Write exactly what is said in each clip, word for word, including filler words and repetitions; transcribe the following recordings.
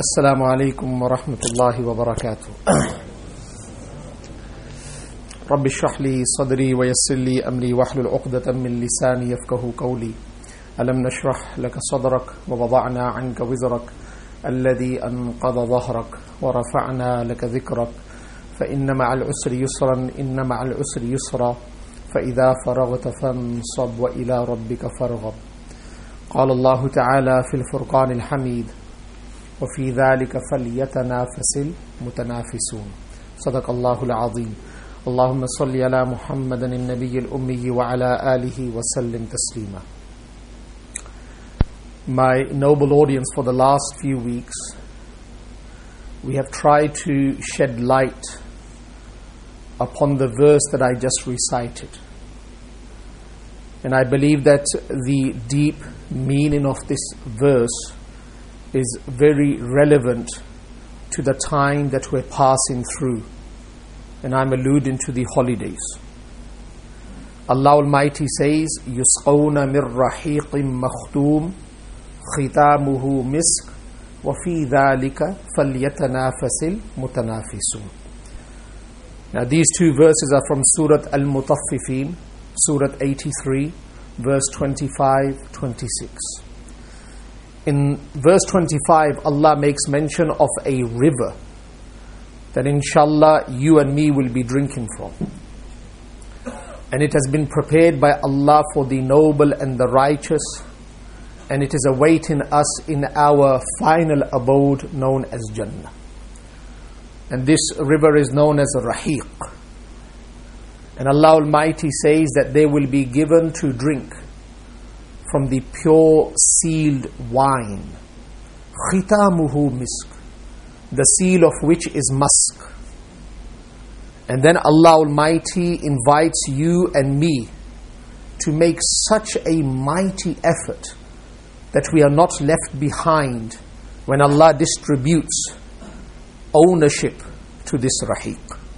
السلام عليكم ورحمة الله وبركاته. رب اشرح لي صدري ويسر لي أمري واحلل عقدة من لساني يفقهوا قولي. ألم نشرح لك صدرك ووضعنا عنك وزرك الذي أنقض ظهرك ورفعنا لك ذكرك فإن مع العسر يسرا إن مع العسر يسرا فإذا فرغت فانصب وإلى ربك فارغب. قال الله تعالى في الفرقان الحميد: وفي ذلك فليتنافس المتنافسون. صدق الله العظيم. اللهم صل على محمد النبي الأمي وعلى آله وسلم تسليما. My noble audience, for the last few weeks we have tried to shed light upon the verse that I just recited, and I believe that the deep meaning of this verse is very relevant to the time that we're passing through, and I'm alluding to the holidays. Allah Almighty says, يُسْقَوْنَ مِنْ رَحِيقٍ مَخْتُومٍ خِتَامُهُ مِسْكٌ وَفِي ذَلِكَ فَلْيَتَنَافَسِ الْمُتَنَافِسُونَ. Now these two verses are from Surah Al-Mutaffifin, Surah eighty-three, verse twenty-five to twenty-six. In verse twenty-five, Allah makes mention of a river that inshallah you and me will be drinking from. And it has been prepared by Allah for the noble and the righteous, and it is awaiting us in our final abode known as Jannah. And this river is known as Rahiq. And Allah Almighty says that they will be given to drink from the pure sealed wine. Khitamuhu misk, the seal of which is musk. And then Allah Almighty invites you and me to make such a mighty effort that we are not left behind when Allah distributes ownership to this Rahiq.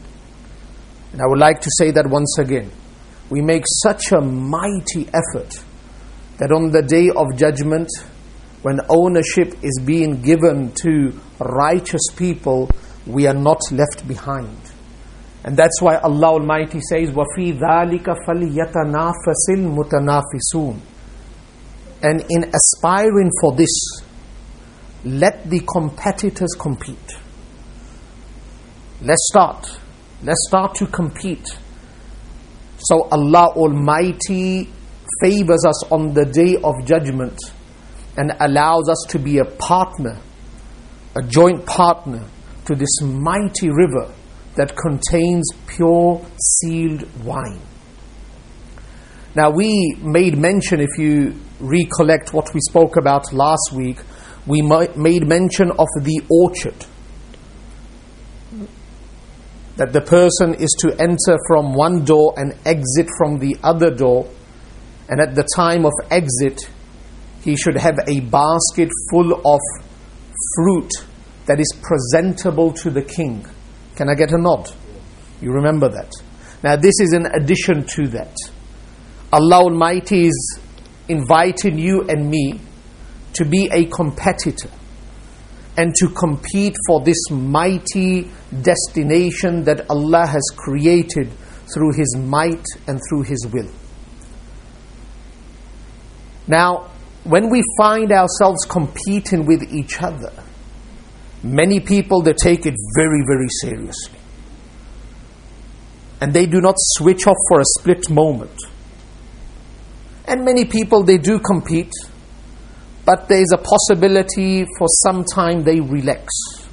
And I would like to say that once again. We make such a mighty effort that on the day of judgment, when ownership is being given to righteous people, we are not left behind. And that's why Allah Almighty says, وَفِي ذَلِكَ فَلْيَتَنَافَسِ الْمُتَنَافِسُونَ. And in aspiring for this, let the competitors compete. Let's start. Let's start to compete. So Allah Almighty favors us on the day of judgment and allows us to be a partner, a joint partner to this mighty river that contains pure sealed wine. Now we made mention, if you recollect what we spoke about last week, we made mention of the orchard. That the person is to enter from one door and exit from the other door. And at the time of exit, he should have a basket full of fruit that is presentable to the king. Can I get a nod? You remember that. Now this is in addition to that. Allah Almighty is inviting you and me to be a competitor and to compete for this mighty destination that Allah has created through His might and through His will. Now, when we find ourselves competing with each other, many people, they take it very, very seriously. And they do not switch off for a split moment. And many people, they do compete, but there is a possibility for some time they relax.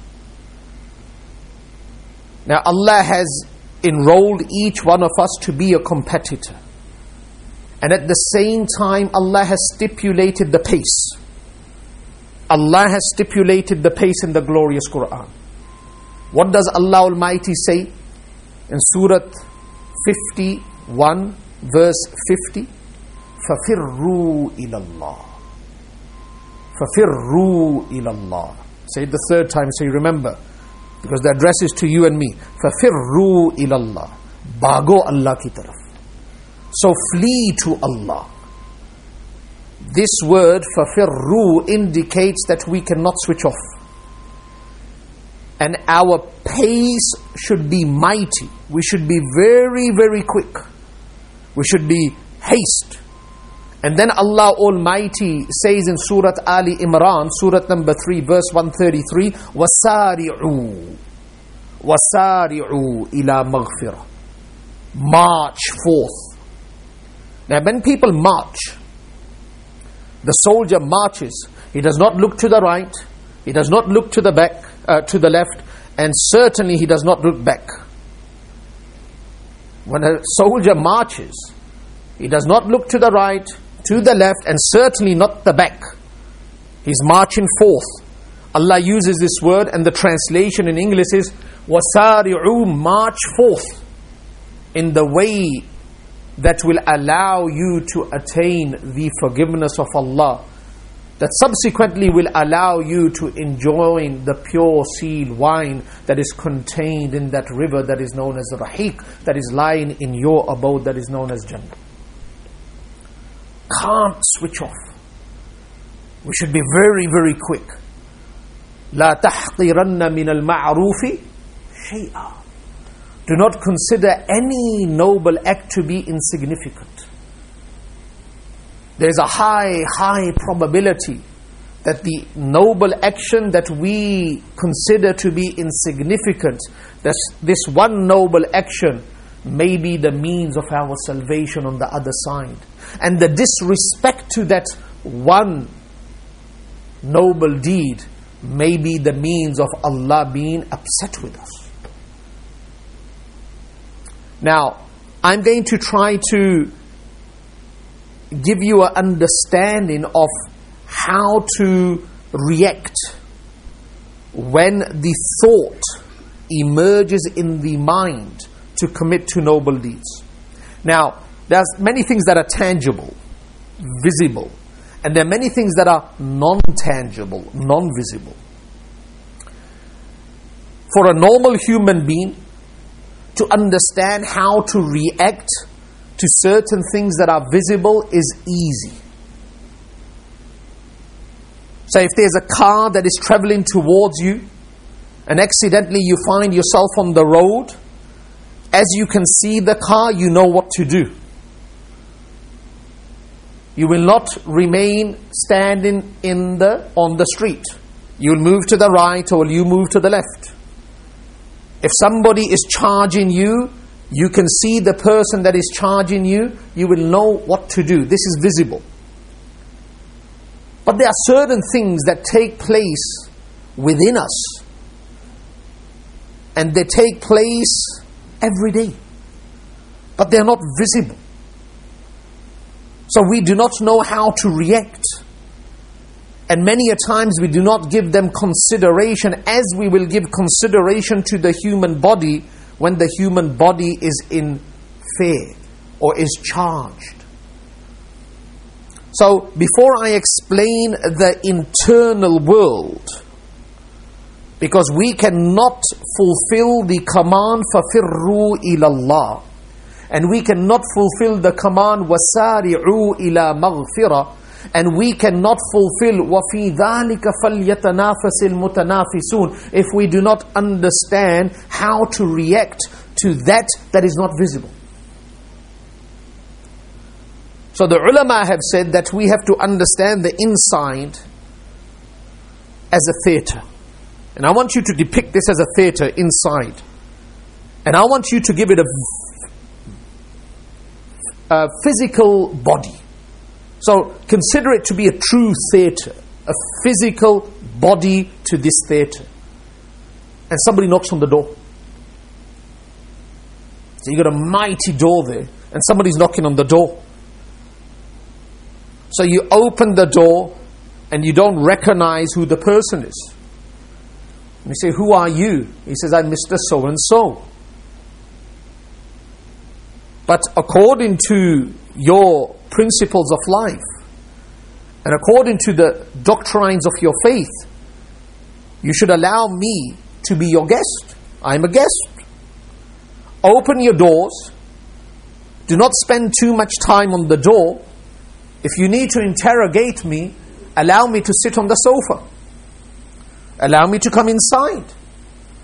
Now Allah has enrolled each one of us to be a competitor. And at the same time, Allah has stipulated the pace. Allah has stipulated the pace in the glorious Quran. What does Allah Almighty say in Surah fifty-one, verse fifty? فَفِرُّوا إِلَى اللَّهِ فَفِرُّوا إِلَى اللَّهِ. Say it the third time so you remember. Because the address is to you and me. فَفِرُّوا إِلَى اللَّهِ. Bhago Allah ki taraf. So flee to Allah. This word فَفِرُّوا indicates that we cannot switch off. And our pace should be mighty. We should be very, very quick. We should be haste. And then Allah Almighty says in Surah Ali Imran, Surah number three, verse one thirty-three, وَسَارِعُوا وَسَارِعُوا إِلَى مَغْفِرَةٍ. March forth. Now when people march, the soldier marches. He does not look to the right. He does not look to the back, uh, to the left, and certainly he does not look back. When a soldier marches, he does not look to the right, to the left, and certainly not the back. He's marching forth. Allah uses this word, and the translation in English is وَسَارِعُوا, march forth in the way that will allow you to attain the forgiveness of Allah, that subsequently will allow you to enjoy the pure sealed wine that is contained in that river that is known as Rahiq, that is lying in your abode that is known as Jannah. Can't switch off. We should be very, very quick. لا تحقرن من المعروف شيئا. Do not consider any noble act to be insignificant. There is a high, high probability that the noble action that we consider to be insignificant, that this one noble action may be the means of our salvation on the other side. And the disrespect to that one noble deed may be the means of Allah being upset with us. Now, I'm going to try to give you an understanding of how to react when the thought emerges in the mind to commit to noble deeds. Now, there's many things that are tangible, visible, and there are many things that are non-tangible, non-visible. For a normal human being to understand how to react to certain things that are visible is easy. So if there's a car that is traveling towards you and accidentally you find yourself on the road, as you can see the car, you know what to do. You will not remain standing in the on the street. You'll move to the right or you move to the left. If somebody is charging you, you can see the person that is charging you, you will know what to do. This is visible. But there are certain things that take place within us, and they take place every day, but they are not visible. So we do not know how to react. And many a times we do not give them consideration as we will give consideration to the human body when the human body is in fear or is charged. So before I explain the internal world, because we cannot fulfill the command فَفِرُّوا إِلَى اللَّهِ, and we cannot fulfill the command وَسَارِعُوا إِلَى مَغْفِرَةٍ, and we cannot fulfill وَفِي ذَلِكَ فَلْيَتَنَافَسِ الْمُتَنَافِسُونَ if we do not understand how to react to that that is not visible. So the ulama have said that we have to understand the inside as a theatre. And I want you to depict this as a theatre inside. And I want you to give it a, a physical body. So consider it to be a true theatre, a physical body to this theatre. And somebody knocks on the door. So you got a mighty door there, and somebody's knocking on the door. So you open the door, and you don't recognize who the person is. And you say, "Who are you?" He says, "I'm Mister So-and-so." But according to your principles of life, and according to the doctrines of your faith, you should allow me to be your guest. I'm a guest. Open your doors. Do not spend too much time on the door. If you need to interrogate me, allow me to sit on the sofa. Allow me to come inside.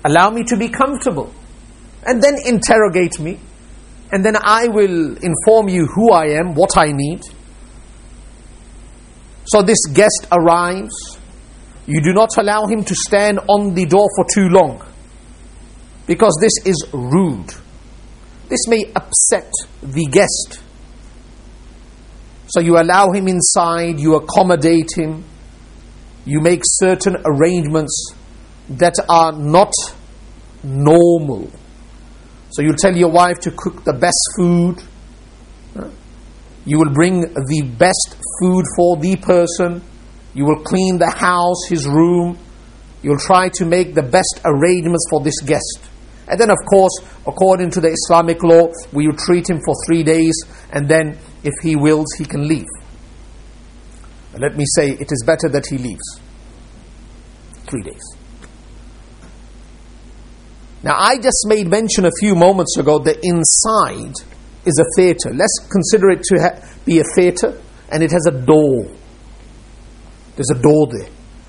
Allow me to be comfortable. And then interrogate me. And then I will inform you who I am, what I need. So this guest arrives. You do not allow him to stand on the door for too long, because this is rude. This may upset the guest. So you allow him inside, you accommodate him, you make certain arrangements that are not normal. So you'll tell your wife to cook the best food. You will bring the best food for the person. You will clean the house, his room. You'll try to make the best arrangements for this guest. And then of course, according to the Islamic law, we will treat him for three days, and then if he wills, he can leave. Let me say, it is better that he leaves. Three days. Now, I just made mention a few moments ago that inside is a theatre. Let's consider it to ha- be a theatre, and it has a door. There's a door there.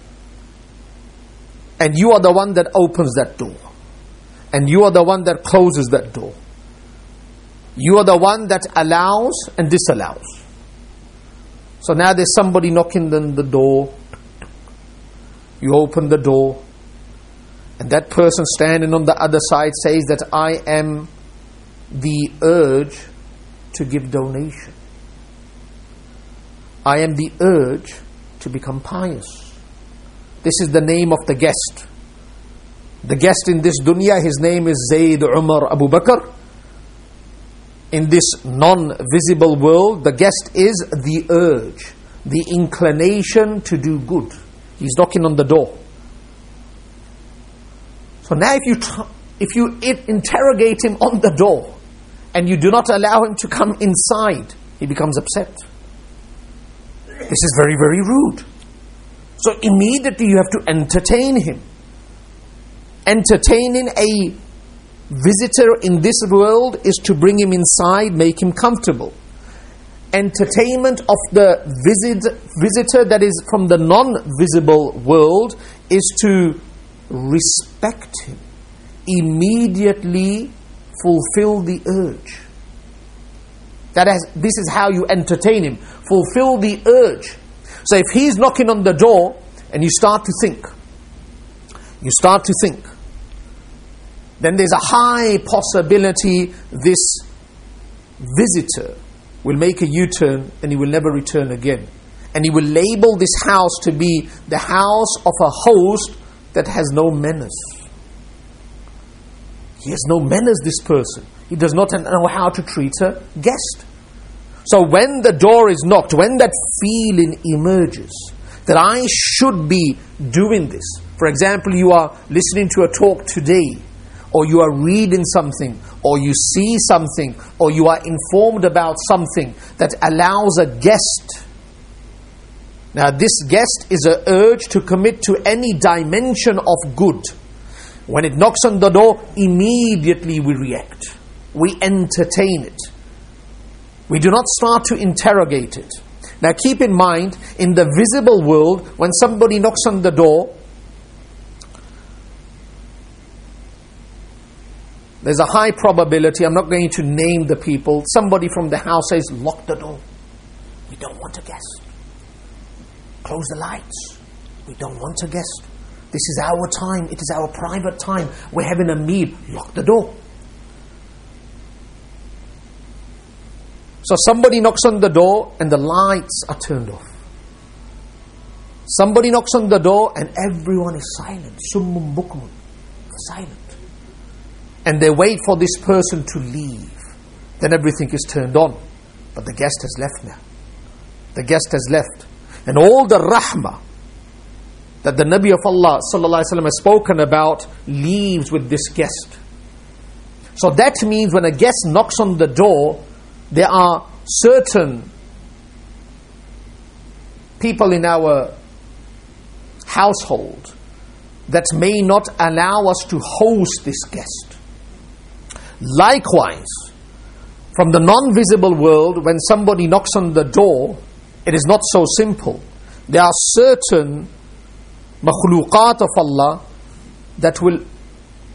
And you are the one that opens that door. And you are the one that closes that door. You are the one that allows and disallows. So now there's somebody knocking on the door. You open the door. And that person standing on the other side says that I am the urge to give donation. I am the urge to become pious. This is the name of the guest. The guest in this dunya, his name is Zayd Umar Abu Bakr. In this non-visible world, the guest is the urge, the inclination to do good. He's knocking on the door. So now if you tr- if you interrogate him on the door and you do not allow him to come inside, he becomes upset. This is very, very rude. So immediately you have to entertain him. Entertaining a visitor in this world is to bring him inside, make him comfortable. Entertainment of the visit, visitor that is from the non-visible world is to respect him. Immediately fulfill the urge. That is, this is how you entertain him. Fulfill the urge. So if he's knocking on the door and you start to think, you start to think, then there's a high possibility this visitor will make a U-turn and he will never return again. And he will label this house to be the house of a host that has no manners. He has no manners, this person. He does not know how to treat a guest. So when the door is knocked, when that feeling emerges, that I should be doing this. For example, you are listening to a talk today, or you are reading something, or you see something, or you are informed about something that allows a guest. Now this guest is an urge to commit to any dimension of good. When it knocks on the door, immediately we react. We entertain it. We do not start to interrogate it. Now keep in mind, in the visible world, when somebody knocks on the door, there's a high probability, I'm not going to name the people, somebody from the house says, lock the door. We don't want a guest. Close the lights. We don't want a guest. This is our time. It is our private time. We're having a meal. Lock the door. So somebody knocks on the door and the lights are turned off. Somebody knocks on the door and everyone is silent. Summum bukmun. Silent. And they wait for this person to leave. Then everything is turned on. But the guest has left now. The guest has left. And all the rahmah that the Nabi of Allah sallallahu alaihi wasallam has spoken about leaves with this guest. So that means when a guest knocks on the door, there are certain people in our household that may not allow us to host this guest. Likewise, from the non-visible world, when somebody knocks on the door, it is not so simple. There are certain makhluqat of Allah that will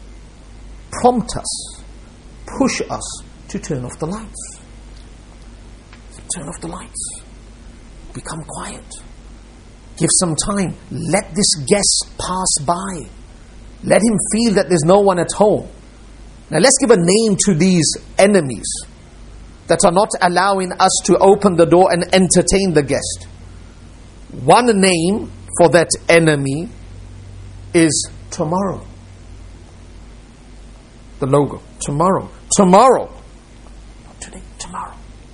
prompt us, push us to turn off the lights. Turn off the lights. Become quiet. Give some time. Let this guest pass by. Let him feel that there's no one at home. Now let's give a name to these enemies that are not allowing us to open the door and entertain the guest. One name for that enemy is tomorrow. The logo. Tomorrow. Tomorrow. Not today. Tomorrow.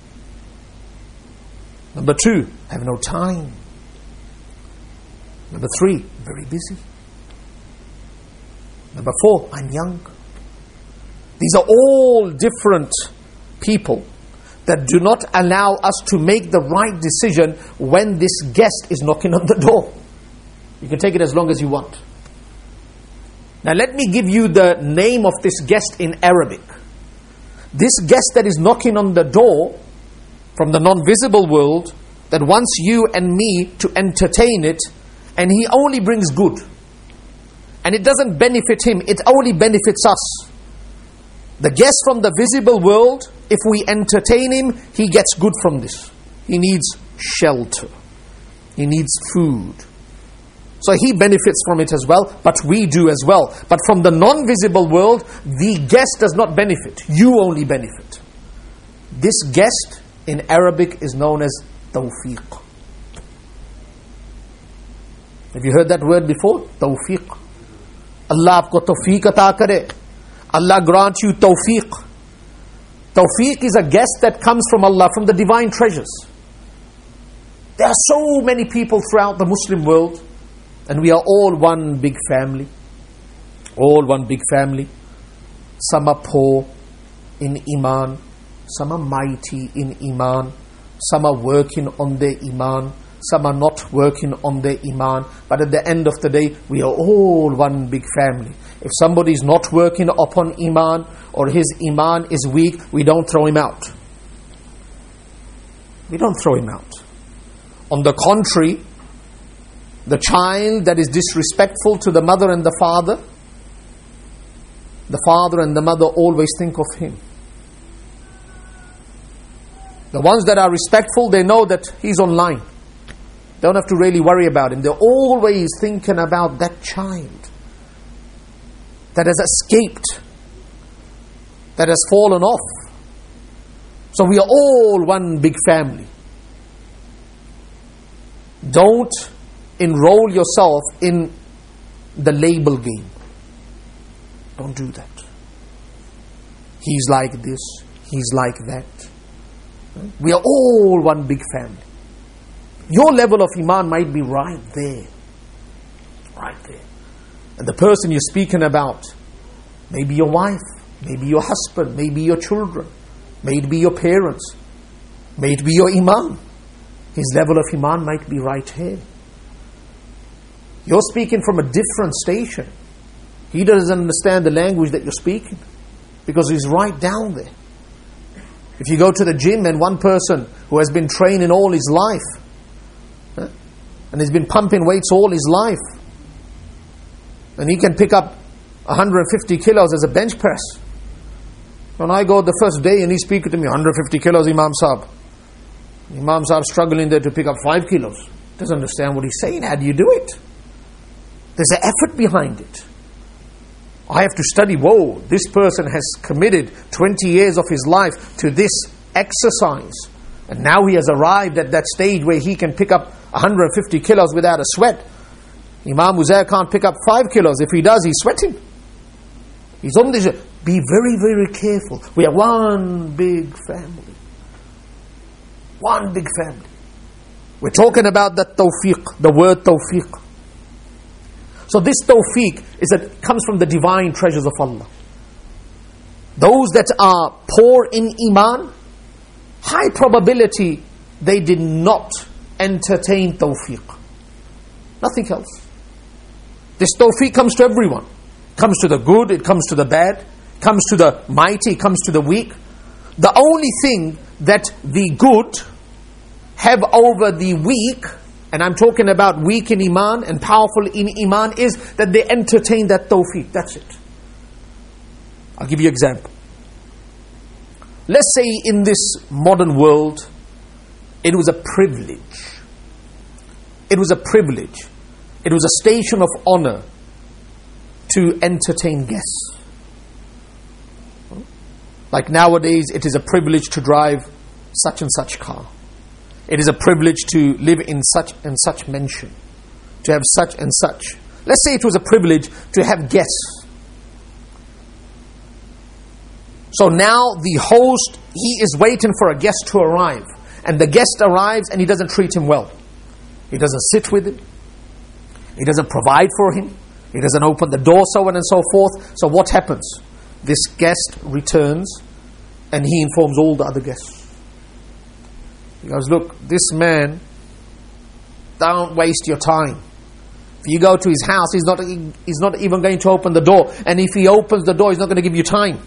Number two, have no time. Number three, very busy. Number four, I'm young. These are all different people that do not allow us to make the right decision when this guest is knocking on the door. You can take it as long as you want. Now let me give you the name of this guest in Arabic. This guest that is knocking on the door from the non-visible world, that wants you and me to entertain it, and he only brings good. And it doesn't benefit him, it only benefits us. The guest from the visible world, if we entertain him, he gets good from this. He needs shelter. He needs food. So he benefits from it as well, but we do as well. But from the non-visible world, the guest does not benefit. You only benefit. This guest in Arabic is known as tawfiq. Have you heard that word before? Tawfiq. Allah aapko tawfiq ata kare. Allah grant you tawfiq. Tawfiq is a guest that comes from Allah, from the divine treasures. There are so many people throughout the Muslim world, and we are all one big family. All one big family. Some are poor in Iman. Some are mighty in Iman. Some are working on their Iman. Some are not working on their Iman. But at the end of the day, we are all one big family. If somebody is not working upon Iman, or his Iman is weak, we don't throw him out. We don't throw him out. On the contrary, the child that is disrespectful to the mother and the father, the father and the mother always think of him. The ones that are respectful, they know that he's online. Don't have to really worry about him. They're always thinking about that child that has escaped, that has fallen off. So we are all one big family. Don't enroll yourself in the label game. Don't do that. He's like this, he's like that. We are all one big family. Your level of Iman might be right there. Right there. And the person you're speaking about, maybe your wife, maybe your husband, maybe your children, maybe your parents, maybe your Imam. His level of Iman might be right here. You're speaking from a different station. He doesn't understand the language that you're speaking, because he's right down there. If you go to the gym and one person who has been training all his life, huh, and he's been pumping weights all his life, and he can pick up one hundred fifty kilos as a bench press. When I go the first day and he's speaking to me, one hundred fifty kilos, Imam Saab. Imam Saab struggling there to pick up five kilos. Doesn't understand what he's saying. How do you do it? There's an effort behind it. I have to study, whoa, this person has committed twenty years of his life to this exercise. And now he has arrived at that stage where he can pick up one hundred fifty kilos without a sweat. Imam Uzair can't pick up five kilos. If he does, he's sweating. He's on this. Be very, very careful. We are one big family. One big family. We're talking about that tawfiq, the word tawfiq. So this tawfiq is that comes from the divine treasures of Allah. Those that are poor in Iman, high probability they did not entertain tawfiq. Nothing else. This tawfiq comes to everyone. It comes to the good, it comes to the bad, it comes to the mighty, it comes to the weak. The only thing that the good have over the weak, and I'm talking about weak in Iman and powerful in Iman, is that they entertain that tawfiq. That's it. I'll give you an example. Let's say in this modern world, it was a privilege. It was a privilege. It was a station of honor to entertain guests. Like nowadays, it is a privilege to drive such and such car. It is a privilege to live in such and such mansion, to have such and such. Let's say it was a privilege to have guests. So now the host, he is waiting for a guest to arrive. And the guest arrives and he doesn't treat him well. He doesn't sit with him. He doesn't provide for him. He doesn't open the door, so on and so forth. So what happens? This guest returns and he informs all the other guests. He goes, look, this man, don't waste your time. If you go to his house, he's not, he's not even going to open the door. And if he opens the door, he's not going to give you time.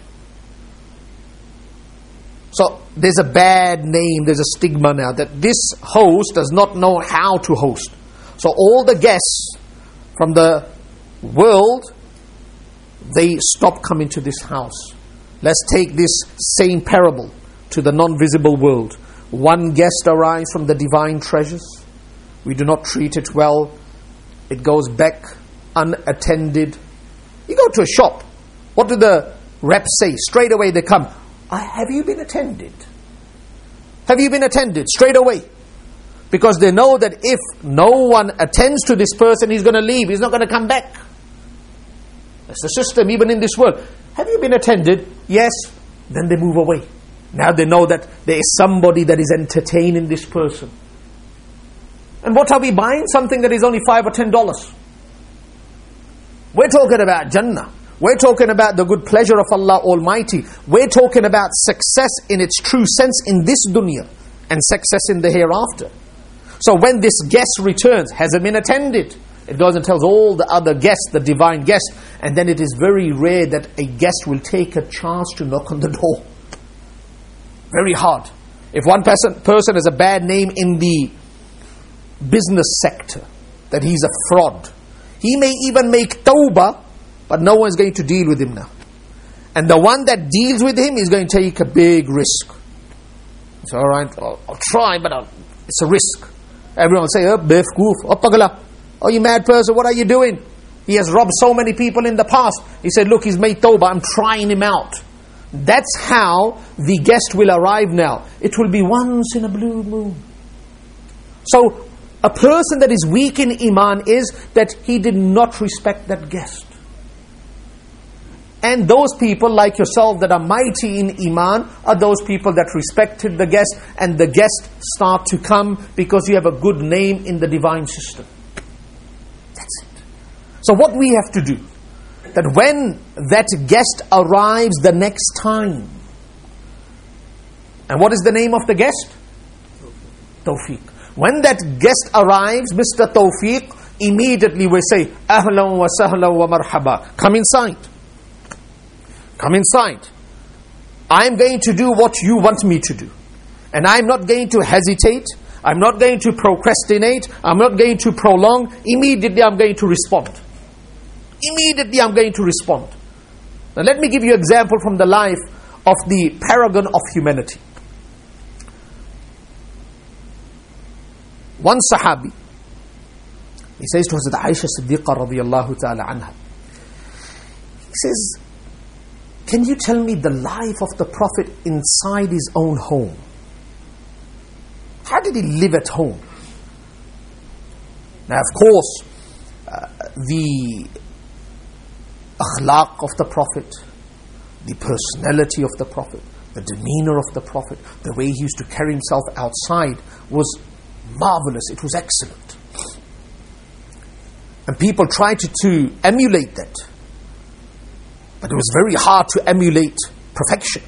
So there's a bad name, there's a stigma now that this host does not know how to host. So all the guests from the world, they stop coming to this house. Let's take this same parable to the non-visible world. One guest arrives from the divine treasures. We do not treat it well. It goes back unattended. You go to a shop. What do the reps say? Straight away they come. Have you been attended? Have you been attended? Straight away. Because they know that if no one attends to this person, he's going to leave. He's not going to come back. That's the system even in this world. Have you been attended? Yes. Then they move away. Now they know that there is somebody that is entertaining this person. And what are we buying? Something that is only five or ten dollars. We're talking about Jannah. We're talking about the good pleasure of Allah Almighty. We're talking about success in its true sense in this dunya and success in the hereafter. So when this guest returns, hasn't been attended, it goes and tells all the other guests, the divine guests, and then it is very rare that a guest will take a chance to knock on the door. Very hard. If one person, person has a bad name in the business sector, that he's a fraud, he may even make tawbah, but no one's going to deal with him now. And the one that deals with him is going to take a big risk. It's all right, I'll, I'll try, but I'll, it's a risk. Everyone will say, oh, befkoof, oh, pagala. Oh, you mad person, what are you doing? He has robbed so many people in the past. He said, look, he's made tawbah, I'm trying him out. That's how the guest will arrive now. It will be once in a blue moon. So, a person that is weak in iman is that he did not respect that guest. And those people like yourself that are mighty in iman are those people that respected the guest, and the guests start to come because you have a good name in the divine system. That's it. So what we have to do, that when that guest arrives the next time, and what is the name of the guest? Tawfiq. When that guest arrives, Mister Tawfiq, immediately we say, Ahlan wa sahlan wa marhaba. Come inside. Come inside. I'm going to do what you want me to do. And I'm not going to hesitate. I'm not going to procrastinate. I'm not going to prolong. Immediately I'm going to respond. Immediately I'm going to respond. Now let me give you an example from the life of the paragon of humanity. One Sahabi, he says to Hazrat Aisha Siddiqa radiyallahu ta'ala anha, he says, can you tell me the life of the Prophet inside his own home? How did he live at home? Now of course, uh, the akhlaq of the Prophet, the personality of the Prophet, the demeanor of the Prophet, the way he used to carry himself outside was marvelous, it was excellent. And people tried to, to emulate that. But it was very hard to emulate perfection.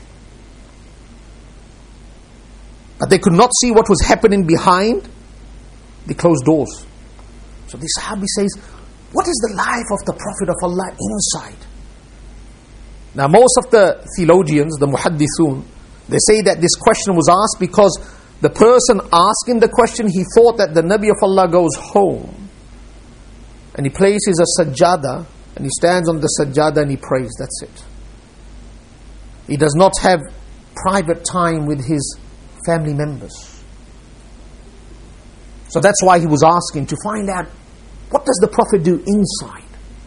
But they could not see what was happening behind the closed doors. So the Sahabi says, what is the life of the Prophet of Allah inside? Now most of the theologians, the muhaddithun, they say that this question was asked because the person asking the question, he thought that the Nabi of Allah goes home and he places a sajjada and he stands on the sajjada and he prays, that's it. He does not have private time with his family members. So that's why he was asking to find out, what does the Prophet do inside?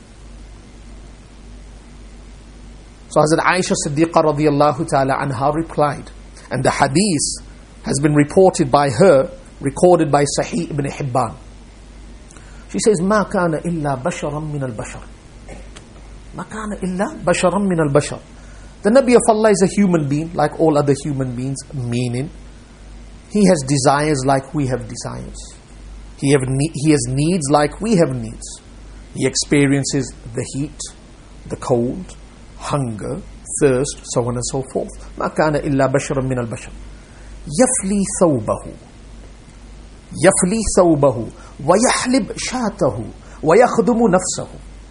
So Hazrat Aisha Siddiqa radiyallahu ta'ala anha replied, and the hadith has been reported by her, recorded by Sahih ibn Hibban. She says, مَا كَانَ إِلَّا بَشَرًا مِنَ الْبَشَرِ مَا كَانَ إِلَّا بَشَرًا مِنَ الْبَشَرِ. The Nabi of Allah is a human being, like all other human beings, meaning he has desires like we have desires. He, have ne- he has needs like we have needs. He experiences the heat, the cold, hunger, thirst, so on and so forth. مَا كَانَ إِلَّا بَشَرًا مِنَ الْبَشَرِ يَفْلِي ثَوْبَهُ يَفْلِي ثَوْبَهُ وَيَحْلِبْ شَاتَهُ وَيَخْدُمُ نَفْسَهُ.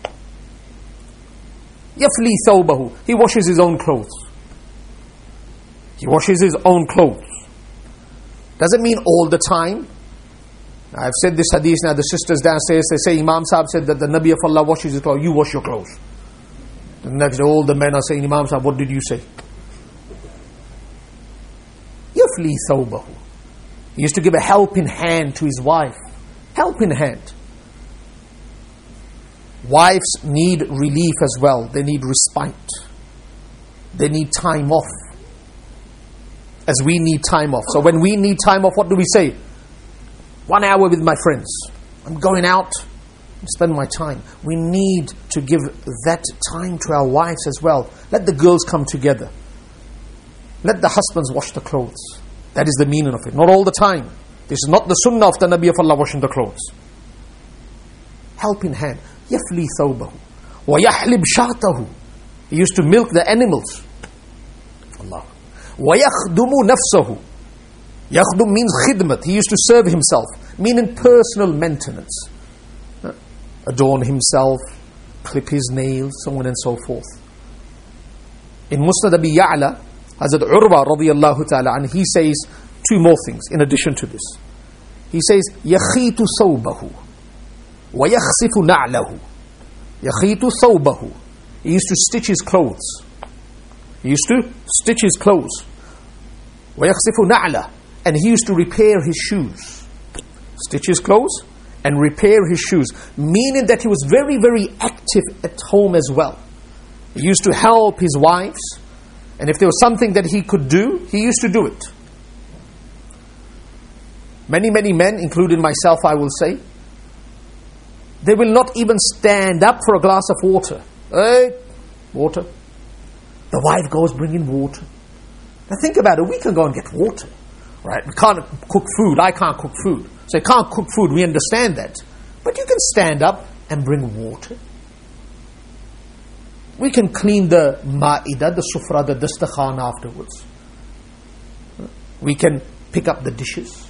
يَفْلِي ثَوْبَهُ. He washes his own clothes. He washes his own clothes. Doesn't mean all the time. I've said this hadith now, the sisters downstairs, they say, Imam Sahib said that the Nabi of Allah washes his clothes. You wash your clothes. The next day all the men are saying, Imam Sahib, what did you say? يَفْلِي ثَوْبَهُ. He used to give a helping hand to his wife. Helping hand. Wives need relief as well. They need respite. They need time off. As we need time off. So when we need time off, what do we say? One hour with my friends. I'm going out and spend my time. We need to give that time to our wives as well. Let the girls come together. Let the husbands wash the clothes. That is the meaning of it. Not all the time. This is not the sunnah of the Nabi of Allah washing the clothes. Helping hand. يَفْلِي ثَوْبَهُ وَيَحْلِبْ شَاتَهُ. He used to milk the animals. Allah. وَيَخْدُمُ نَفْسَهُ. Yakhdum means khidmat. He used to serve himself, meaning personal maintenance. Adorn himself, clip his nails, so on and so forth. In Musnad Abi Ya'la, Hazrat Urwa radiyallahu ta'ala, and he says two more things in addition to this. He says, يَخِيتُ ثَوْبَهُ وَيَخْسِفُ نَعْلَهُ. يَخِيتُ ثَوْبَهُ. He used to stitch his clothes. He used to stitch his clothes. وَيَخْسِفُ نَعْلَهُ. And he used to repair his shoes. Stitch his clothes and repair his shoes. Meaning that he was very, very active at home as well. He used to help his wives. And if there was something that he could do, he used to do it. Many, many men, including myself, I will say, they will not even stand up for a glass of water. Hey, water. The wife goes bringing water. Now think about it, we can go and get water. Right? We can't cook food. I can't cook food. So you can't cook food. We understand that. But you can stand up and bring water. We can clean the ma'idah, the sufra, the dastakhan afterwards. We can pick up the dishes.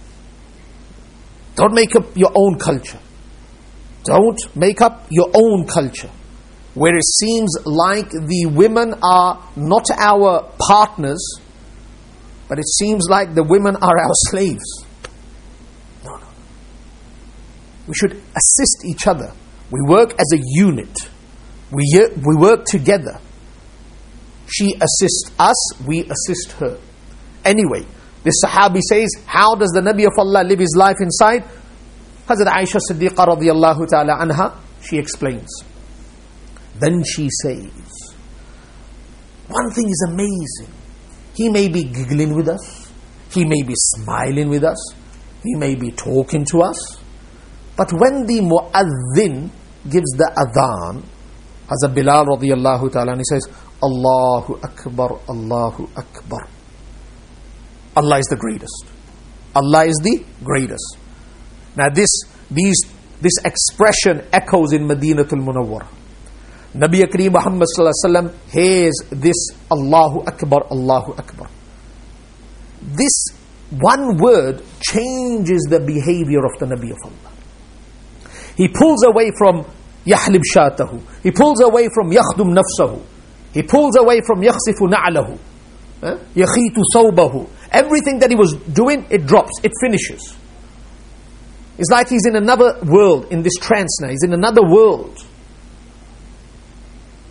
Don't make up your own culture. Don't make up your own culture. Where it seems like the women are not our partners, but it seems like the women are our slaves. No, no. We should assist each other. We work as a unit. We, we work together. She assists us, we assist her. Anyway, this Sahabi says, how does the Nabi of Allah live his life inside? Hazrat Aisha Siddiqa radiyallahu ta'ala anha, she explains. Then she says, one thing is amazing. He may be giggling with us. He may be smiling with us. He may be talking to us. But when the mu'adhin gives the adhan, Hazrat Bilal radiyallahu ta'ala, he says, Allahu Akbar, Allahu Akbar. Allah is the greatest. Allah is the greatest. Now this, these, this expression echoes in Madinatul Munawwara. Nabi Kareem Muhammad sallallahu alaihi wasallam hears this Allahu Akbar, Allahu Akbar. This one word changes the behavior of the Nabi of Allah. He pulls away from yahlib shatahu. He pulls away from yakhdum nafsahu. He pulls away from yakhsifu na'lahu. Yakhitu thawbahu. Everything that he was doing, it drops, it finishes. It's like he's in another world, in this trance now. He's in another world.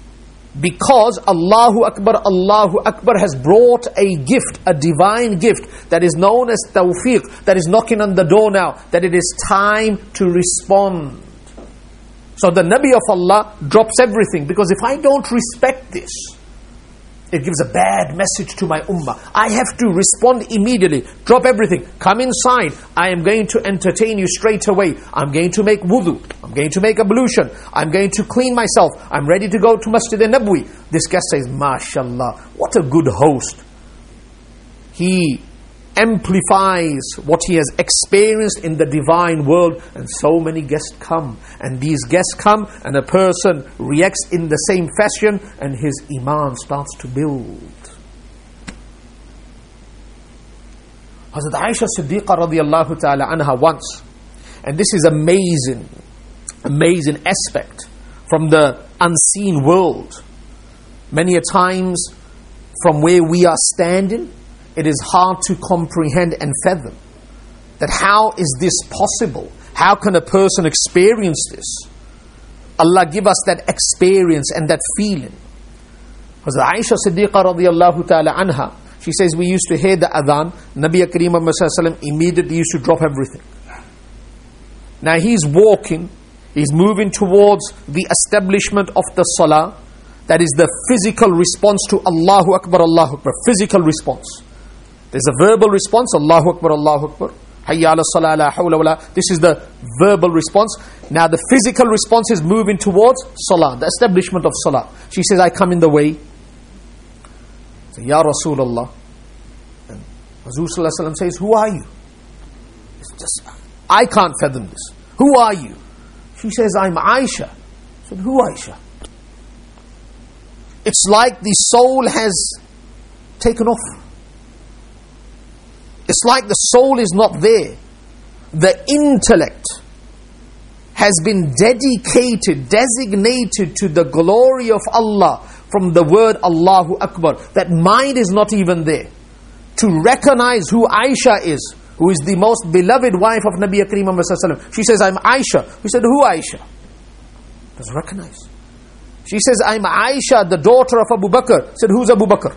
Because Allahu Akbar, Allahu Akbar has brought a gift, a divine gift that is known as tawfiq, that is knocking on the door now, that it is time to respond. So the Nabi of Allah drops everything, because if I don't respect this, it gives a bad message to my ummah. I have to respond immediately. Drop everything. Come inside. I am going to entertain you straight away. I'm going to make wudu. I'm going to make ablution. I'm going to clean myself. I'm ready to go to Masjid al-Nabwi. This guest says, MashaAllah, what a good host. He amplifies what he has experienced in the divine world, and so many guests come, and these guests come and a person reacts in the same fashion, and his iman starts to build. Hazrat Aisha Siddiqa radiallahu ta'ala anha once, and this is amazing, amazing aspect from the unseen world. Many a times from where we are standing, it is hard to comprehend and fathom that how is this possible? How can a person experience this? Allah give us that experience and that feeling. Hazrat Aisha Siddiqa radiallahu ta'ala anha, she says, we used to hear the adhan, Nabi Kareem Muhammad sallallahu alaihi wasallam immediately used to drop everything. Now he's walking, he's moving towards the establishment of the salah, that is the physical response to Allahu Akbar, Allahu Akbar, physical response. There's a verbal response, Allahu Akbar, Allahu Akbar, Hayya ala salah, la hawla wa la. This is the verbal response. Now the physical response is moving towards salah, the establishment of salah. She says, I come in the way. So, Ya Rasulullah. And Hazur Sallallahu Alaihi Wasallam says, who are you? It's just, I can't fathom this. Who are you? She says, I'm Aisha. I said, who Aisha? It's like the soul has taken off. It's like the soul is not there. The intellect has been dedicated, designated to the glory of Allah from the word Allahu Akbar. That mind is not even there. To recognize who Aisha is, who is the most beloved wife of Nabi Kareem Muhammad sallallahu alaihi wasallam. She says, I'm Aisha. We said, who Aisha? Doesn't recognize. She says, I'm Aisha, the daughter of Abu Bakr. Said, who's Abu Bakr?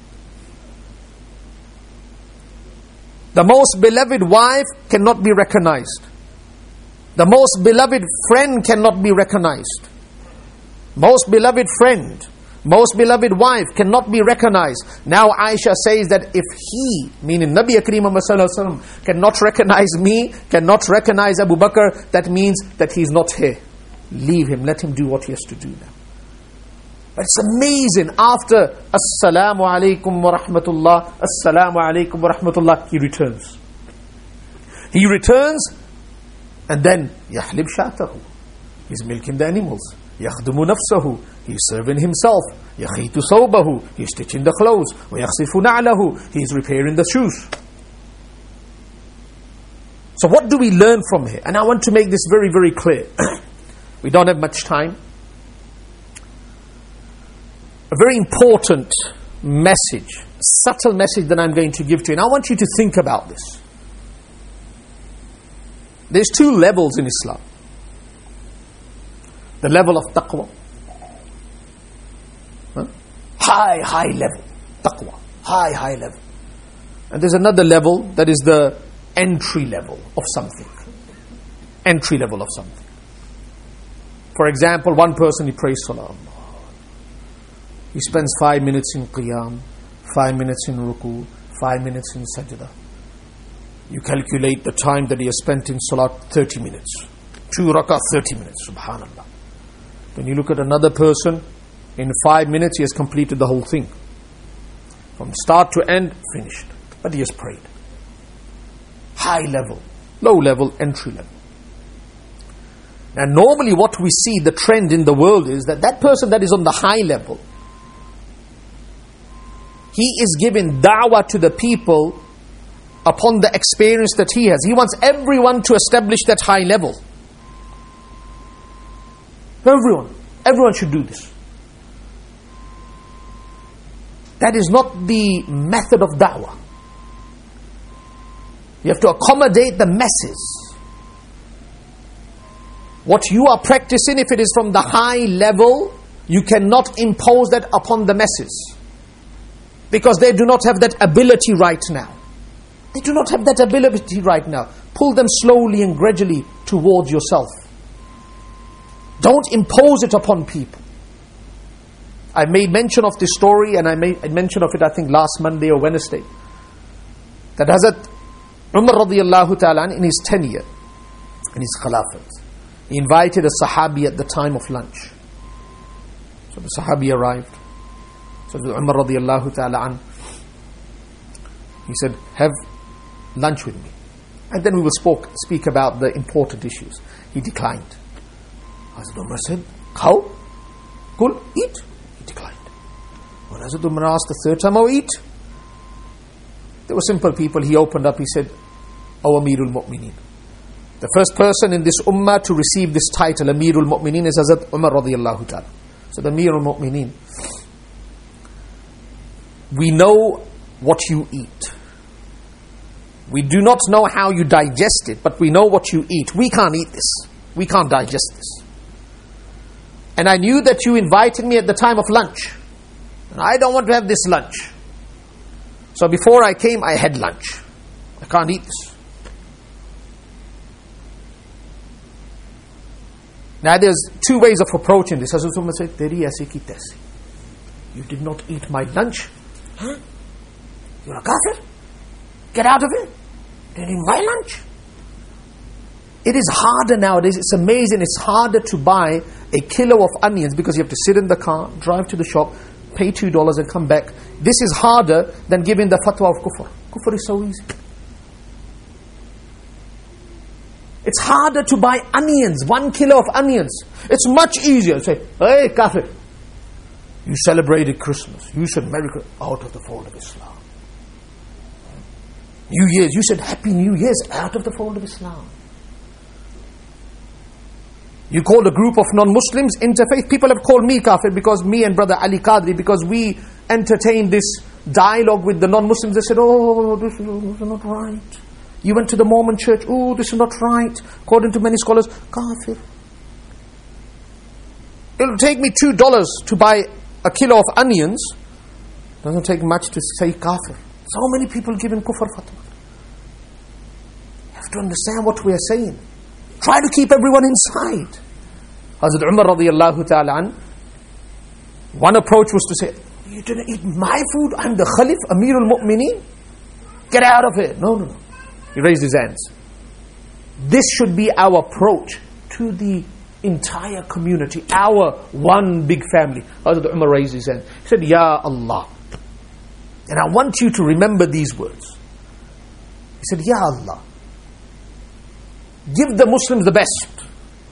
The most beloved wife cannot be recognized. The most beloved friend cannot be recognized. Most beloved friend, most beloved wife cannot be recognized. Now Aisha says that if he, meaning Nabi Kareem Muhammad sallallahu alaihi wasallam, cannot recognize me, cannot recognize Abu Bakr, that means that he's not here. Leave him, let him do what he has to do now. But it's amazing, after Assalamu alaikum wa rahmatullah, Assalamu alaikum wa rahmatullah, he returns. He returns, and then, يَحْلِبْ شَاتَهُ, he's milking the animals. يَخْدُمُ نَفْسَهُ, he's serving himself. يَخِيتُ ثَوْبَهُ, he's stitching the clothes. وَيَخْصِفُ نَعْلَهُ, he's repairing the shoes. So what do we learn from here? And I want to make this very, very clear. We don't have much time. A very important message, subtle message that I'm going to give to you. And I want you to think about this. There's two levels in Islam. The level of taqwa. Huh? High, high level. Taqwa. High, high level. And there's another level that is the entry level of something. Entry level of something. For example, one person, he prays salah. He spends five minutes in qiyam, five minutes in ruku, five minutes in sajda. You calculate the time that he has spent in salat, thirty minutes. Two rakah, thirty minutes, subhanallah. When you look at another person, in five minutes he has completed the whole thing. From start to end, finished. But he has prayed. High level, low level, entry level. Now normally what we see, the trend in the world is that that person that is on the high level, he is giving da'wah to the people upon the experience that he has. He wants everyone to establish that high level. Everyone. Everyone should do this. That is not the method of da'wah. You have to accommodate the masses. What you are practicing, if it is from the high level, You cannot impose that upon the masses, because they do not have that ability right now. They do not have that ability right now. Pull them slowly and gradually towards yourself. Don't impose it upon people. I made mention of this story, and I made mention of it, I think, last Monday or Wednesday. That Hazrat Umar radiallahu ta'ala in his tenure, in his khilafat, he invited a Sahabi at the time of lunch. So the Sahabi arrived. So Umar radiallahu ta'ala an, he said, have lunch with me. And then we will spoke, speak about the important issues. He declined. Hazrat Umar said, Khao, kul, eat. He declined. When Hazrat Umar asked the third time, oh, eat. They were simple people. He opened up, he said, O Amirul Mu'mineen. The first person in this ummah to receive this title, Amirul Mu'mineen, is Hazrat Umar radiallahu ta'ala. So the Amirul Mu'mineen, we know what you eat. We do not know how you digest it, but we know what you eat. We can't eat this. We can't digest this. And I knew that you invited me at the time of lunch. And I don't want to have this lunch. So before I came, I had lunch. I can't eat this. Now there's two ways of approaching this. Hazrat Umar said, Teri aise ki taise. You did not eat my lunch? Huh? You're a kafir? Get out of it. Didn't eat my lunch. It is harder nowadays. It's amazing. It's harder to buy a kilo of onions because you have to sit in the car, drive to the shop, pay two dollars and come back. This is harder than giving the fatwa of kufr. Kufr is so easy. It's harder to buy onions, one kilo of onions. It's much easier to say, hey, kafir, you celebrated Christmas. You said Merry Christmas, out of the fold of Islam. New Year's, you said Happy New Year's, out of the fold of Islam. You called a group of non-Muslims interfaith. People have called me kafir because me and brother Ali Qadri, because we entertained this dialogue with the non-Muslims. They said, oh, this is not right. You went to the Mormon church, oh, this is not right. According to many scholars, kafir. It'll take me two dollars to buy a kilo of onions. Doesn't take much to say kafir. So many people giving kufr fatwa. You have to understand what we are saying. Try to keep everyone inside. Hazrat Umar radiallahu ta'ala an, one approach was to say, you didn't eat my food, I'm the Khalif, Amirul Mu'mineen. Get out of here. No, no, no. He raised his hands. This should be our approach to the entire community, our one big family. Hazrat Umar raised his hand. He said, Ya Allah. And I want you to remember these words. He said, Ya Allah, give the Muslims the best.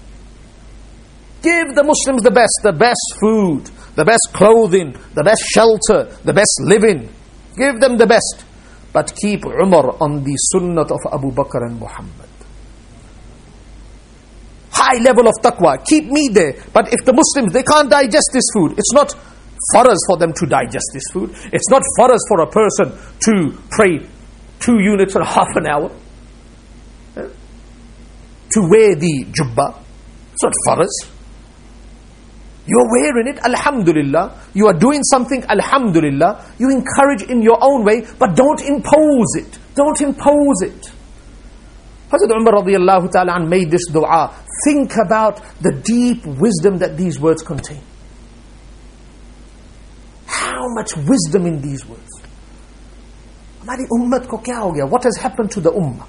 Give the Muslims the best, the best food, the best clothing, the best shelter, the best living. Give them the best. But keep Umar on the sunnah of Abu Bakr and Muhammad. High level of taqwa. Keep me there. But if the Muslims, they can't digest this food, it's not for us for them to digest this food. It's not for us for a person to pray two units for half an hour. To wear the jubba. It's not for us. You're wearing it, alhamdulillah. You are doing something, alhamdulillah. You encourage in your own way, but don't impose it. Don't impose it. Hazrat Umar radiallahu ta'ala made this dua. Think about the deep wisdom that these words contain. How much wisdom in these words. Hamari ummat ko kya ho gaya? What has happened to the ummah?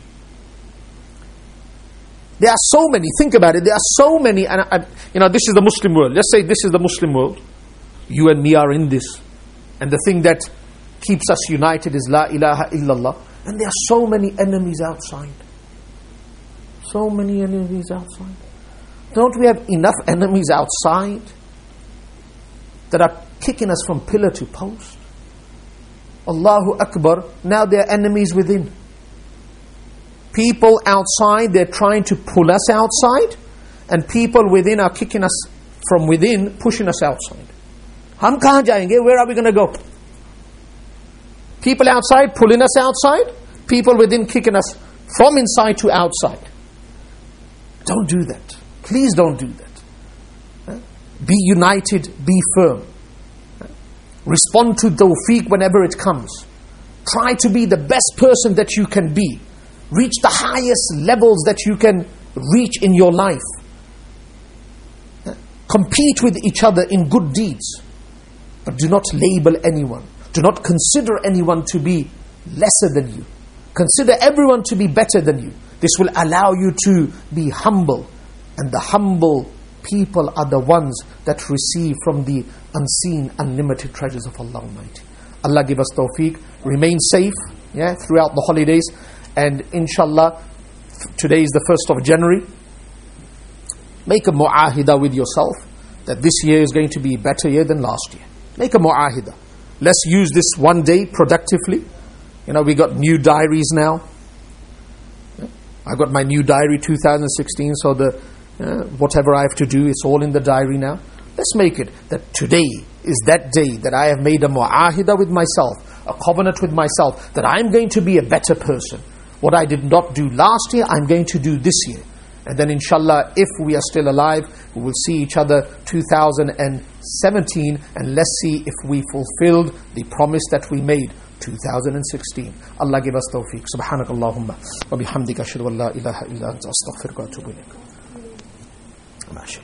There are so many, think about it, there are so many, and I, you know, this is the Muslim world. Let's say this is the Muslim world. You and me are in this. And the thing that keeps us united is La ilaha illallah. And there are so many enemies outside. So many enemies outside. Don't we have enough enemies outside that are kicking us from pillar to post? Allahu Akbar, now there are enemies within. People outside, they're trying to pull us outside, and people within are kicking us from within, pushing us outside. Hum kahan jayenge? Where are we going to go? People outside pulling us outside, people within kicking us from inside to outside. Don't do that. Please don't do that. Be united, be firm. Respond to tawfiq whenever it comes. Try to be the best person that you can be. Reach the highest levels that you can reach in your life. Compete with each other in good deeds. But do not label anyone. Do not consider anyone to be lesser than you. Consider everyone to be better than you. This will allow you to be humble. And the humble people are the ones that receive from the unseen, unlimited treasures of Allah Almighty. Allah give us tawfiq. Remain safe, yeah, throughout the holidays. And inshallah, today is the first of January. Make a mu'ahida with yourself that this year is going to be a better year than last year. Make a mu'ahida. Let's use this one day productively. You know, we got new diaries now. I got my new diary two thousand sixteen, so the uh, whatever I have to do, it's all in the diary now. Let's make it that today is that day that I have made a mu'ahida with myself, a covenant with myself, that I'm going to be a better person. What I did not do last year, I'm going to do this year. And then inshallah, if we are still alive, we will see each other two thousand seventeen, and let's see if we fulfilled the promise that we made two thousand sixteen. Allah give us tawfiq. Subhanakallahumma wa bihamdika ashhadu an la ilaha illa anta astaghfiruka wa atubu ilaik.